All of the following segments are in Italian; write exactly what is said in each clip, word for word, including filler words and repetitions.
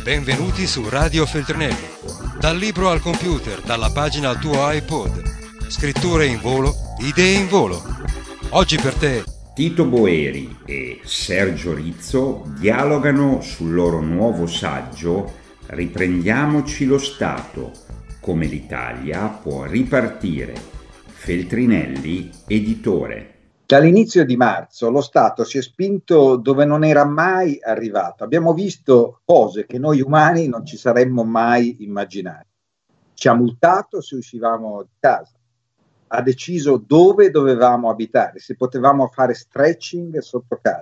Benvenuti su Radio Feltrinelli. Dal libro al computer, dalla pagina al tuo iPod. Scritture in volo, idee in volo. Oggi per te Tito Boeri e Sergio Rizzo dialogano sul loro nuovo saggio Riprendiamoci lo Stato, come l'Italia può ripartire. Feltrinelli, editore. Dall'inizio di marzo lo Stato si è spinto dove non era mai arrivato. Abbiamo visto cose che noi umani non ci saremmo mai immaginati. Ci ha multato se uscivamo di casa, ha deciso dove dovevamo abitare, se potevamo fare stretching sotto casa,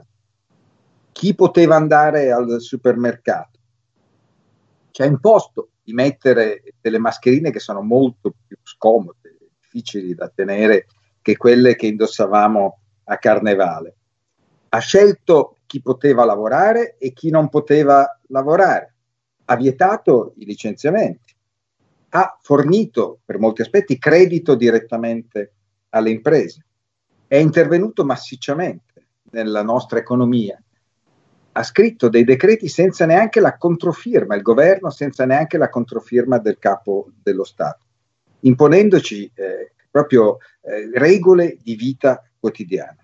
chi poteva andare al supermercato. Ci ha imposto di mettere delle mascherine che sono molto più scomode, difficili da tenere che quelle che indossavamo a Carnevale. Ha scelto chi poteva lavorare e chi non poteva lavorare. Ha vietato i licenziamenti. Ha fornito, per molti aspetti, credito direttamente alle imprese. È intervenuto massicciamente nella nostra economia. Ha scritto dei decreti senza neanche la controfirma, il governo senza neanche la controfirma del capo dello Stato, imponendoci eh, proprio eh, regole di vita quotidiana.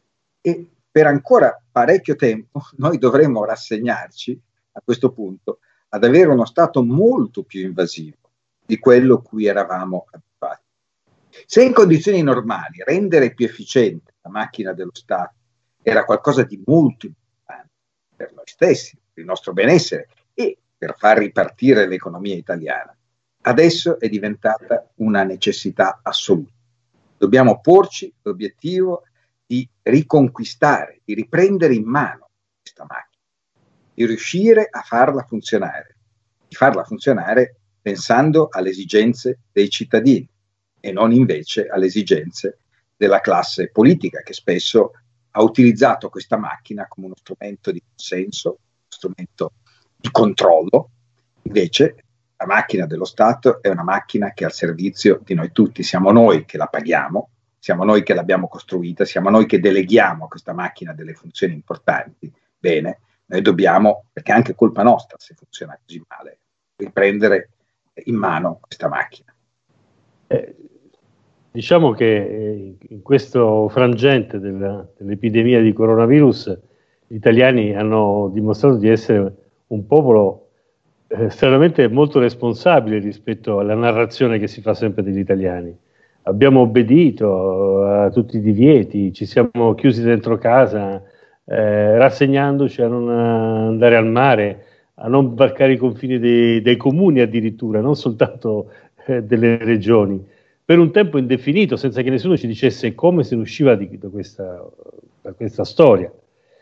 E per ancora parecchio tempo noi dovremmo rassegnarci a questo punto ad avere uno Stato molto più invasivo di quello cui eravamo abituati. Se in condizioni normali rendere più efficiente la macchina dello Stato era qualcosa di molto importante per noi stessi, per il nostro benessere e per far ripartire l'economia italiana, adesso è diventata una necessità assoluta. Dobbiamo porci l'obiettivo di riconquistare, di riprendere in mano questa macchina, di riuscire a farla funzionare, di farla funzionare pensando alle esigenze dei cittadini e non invece alle esigenze della classe politica, che spesso ha utilizzato questa macchina come uno strumento di consenso, uno strumento di controllo. Invece la macchina dello Stato è una macchina che è al servizio di noi tutti, siamo noi che la paghiamo, siamo noi che l'abbiamo costruita, siamo noi che deleghiamo a questa macchina delle funzioni importanti. Bene, noi dobbiamo, perché è anche colpa nostra se funziona così male, riprendere in mano questa macchina. Eh, diciamo che in questo frangente della, dell'epidemia di coronavirus gli italiani hanno dimostrato di essere un popolo eh, stranamente molto responsabile rispetto alla narrazione che si fa sempre degli italiani. Abbiamo obbedito a tutti i divieti, ci siamo chiusi dentro casa, eh, rassegnandoci a non andare al mare, a non varcare i confini dei, dei comuni addirittura, non soltanto eh, delle regioni, per un tempo indefinito, senza che nessuno ci dicesse come se ne usciva di, da, questa, da questa storia.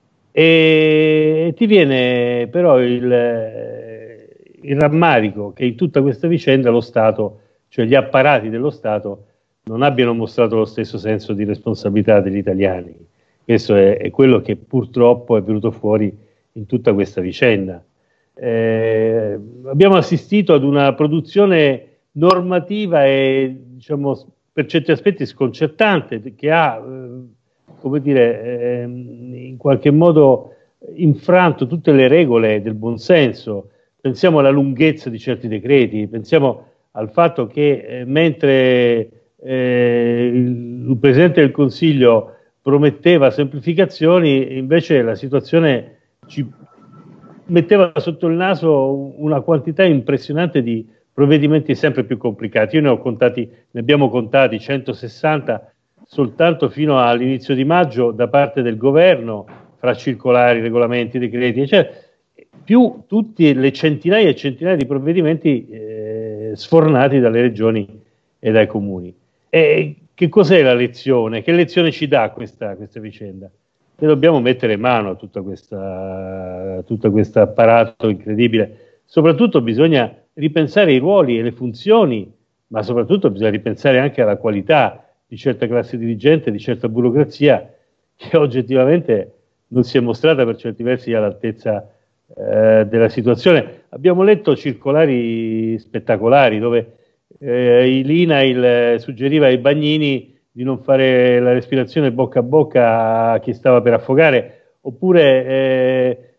E ti viene però il, il rammarico che in tutta questa vicenda lo Stato, cioè gli apparati dello Stato, non abbiano mostrato lo stesso senso di responsabilità degli italiani. Questo è, è quello che purtroppo è venuto fuori in tutta questa vicenda. Eh, abbiamo assistito ad una produzione normativa e, diciamo, per certi aspetti sconcertante, che ha, eh, come dire, eh, in qualche modo infranto tutte le regole del buonsenso. Pensiamo alla lunghezza di certi decreti, pensiamo al fatto che eh, mentre eh, il, il Presidente del Consiglio prometteva semplificazioni, invece la situazione ci metteva sotto il naso una quantità impressionante di provvedimenti sempre più complicati. Io ne ho contati, ne abbiamo contati centosessanta soltanto fino all'inizio di maggio da parte del governo, fra circolari, regolamenti, decreti, eccetera, più tutte le centinaia e centinaia di provvedimenti eh, sfornati dalle regioni e dai comuni. E che cos'è la lezione? Che lezione ci dà questa, questa vicenda? Che dobbiamo mettere in mano a tutta questa, tutto questo apparato incredibile. Soprattutto bisogna ripensare i ruoli e le funzioni, ma soprattutto bisogna ripensare anche alla qualità di certa classe dirigente, di certa burocrazia che oggettivamente non si è mostrata per certi versi all'altezza eh, della situazione. Abbiamo letto circolari spettacolari dove eh, l'I N A I L suggeriva ai bagnini di non fare la respirazione bocca a bocca a chi stava per affogare, oppure eh,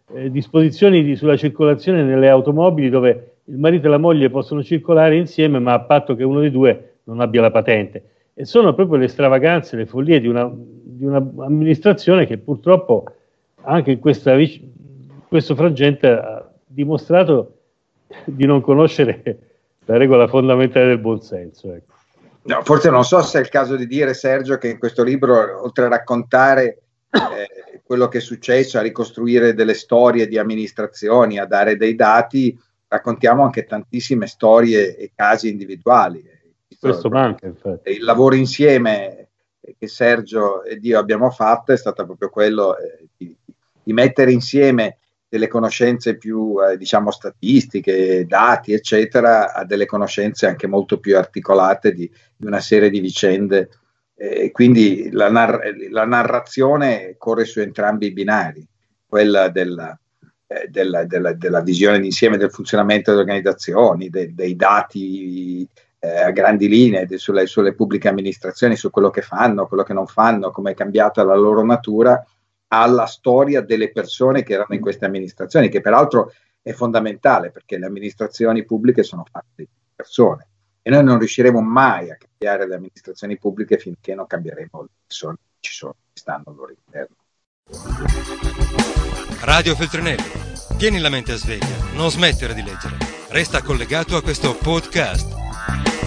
eh, disposizioni di, sulla circolazione nelle automobili dove il marito e la moglie possono circolare insieme, ma a patto che uno dei due non abbia la patente. E sono proprio le stravaganze, le follie di una, di un'amministrazione che purtroppo anche in questa, questo frangente ha dimostrato di non conoscere la regola fondamentale del buonsenso. Ecco. No, forse non so se è il caso di dire, Sergio, che in questo libro, oltre a raccontare eh, quello che è successo, a ricostruire delle storie di amministrazioni, a dare dei dati, raccontiamo anche tantissime storie e casi individuali. Questo manca, infatti. Il lavoro insieme che Sergio ed io abbiamo fatto è stato proprio quello eh, di, di mettere insieme delle conoscenze più, eh, diciamo, statistiche, dati, eccetera, a delle conoscenze anche molto più articolate di, di una serie di vicende. Eh, quindi la, nar- la narrazione corre su entrambi i binari, quella della, eh, della, della, della visione d'insieme del funzionamento delle organizzazioni, de- dei dati eh, a grandi linee de- sulle, sulle pubbliche amministrazioni, su quello che fanno, quello che non fanno, come è cambiata la loro natura, alla storia delle persone che erano in queste amministrazioni, che peraltro è fondamentale perché le amministrazioni pubbliche sono fatte di persone e noi non riusciremo mai a cambiare le amministrazioni pubbliche finché non cambieremo le persone che ci sono, che stanno al loro interno. Radio Feltrinelli, tieni la mente a sveglia, non smettere di leggere, resta collegato a questo podcast.